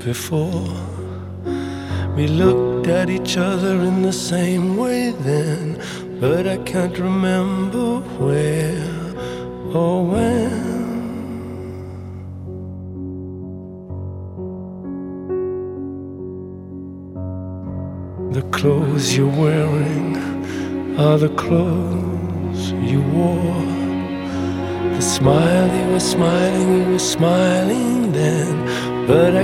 before. We looked at each other in the same way then, but I can't remember where or when. The clothes you're wearing are the clothes you wore. The smile you were smiling then, but I